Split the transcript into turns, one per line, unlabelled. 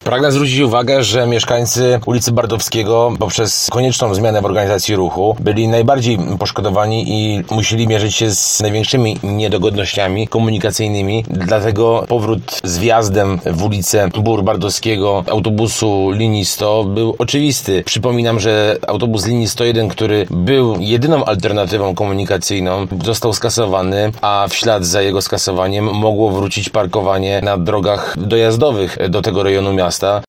Pragnę zwrócić uwagę, że mieszkańcy ulicy Bardowskiego poprzez konieczną zmianę w organizacji ruchu byli najbardziej poszkodowani i musieli mierzyć się z największymi niedogodnościami komunikacyjnymi. Dlatego powrót z wjazdem w ulicę Bardowskiego autobusu linii 100 był oczywisty. Przypominam, że autobus linii 101, który był jedyną alternatywą komunikacyjną, został skasowany, a w ślad za jego skasowaniem mogło wrócić parkowanie na drogach dojazdowych do tego rejonu miasta.